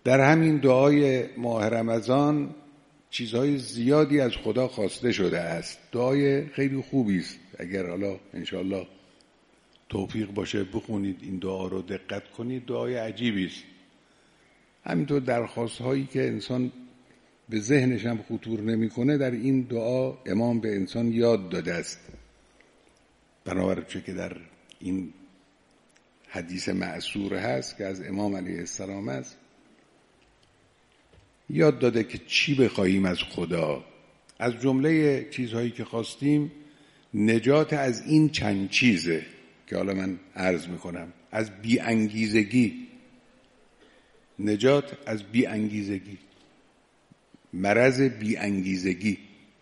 در همین دعای ماه رمضان چیزهای زیادی از خدا خواسته شده است. دعای خیلی خوبی است. اگر حالا انشاءالله توفیق باشه بخونید این دعا رو، دقت کنید، دعای عجیبی است. همینطور درخواست هایی که انسان به ذهنش هم خطور نمیکنه در این دعا امام به انسان یاد داده است. بنابراین که در این حدیث معصور هست که از امام علیه السلام است، یاد داده که چی بخواهیم از خدا. از جمله چیزهایی که خواستیم نجات از این چند چیزه که حالا من عرض میکنم. از بی انگیزگی، نجات از بی انگیزگی، مرض بی انگیزگی،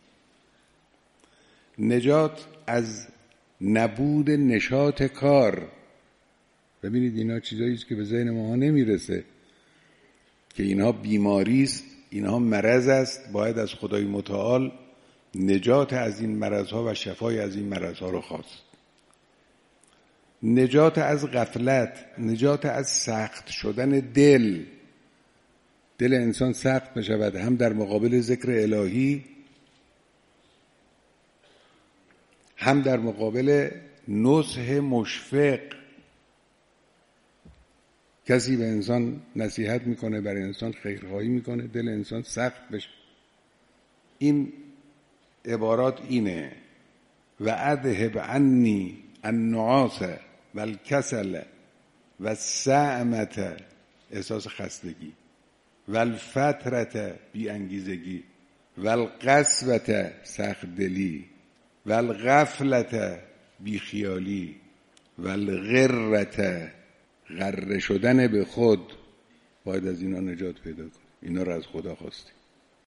نجات از نبود نشاط کار. ببینید اینا چیزایی است که به ذهن ما نمیرسه که اینها بیماری است، اینها مرض است. باید از خدای متعال نجات از این مرضها و شفای از این مرضها رو خواست. نجات از غفلت، نجات از سخت شدن دل انسان سخت بشود، هم در مقابل ذکر الهی، هم در مقابل نصح مشفق. کسی به انسان نصیحت میکنه، برای انسان خیرخواهی میکنه، دل انسان سخت بشه. این عبارات اینه: و اذهب عنی النعاس و الکسل و السعمة، احساس خستگی، و الفترة، بی انگیزگی، و القسوة، سخت دلی، و الغفلة، بی خیالی، و الغرة، غره شدن به خود. باید از اینا نجات پیدا کنیم. اینا رو از خدا خواستیم.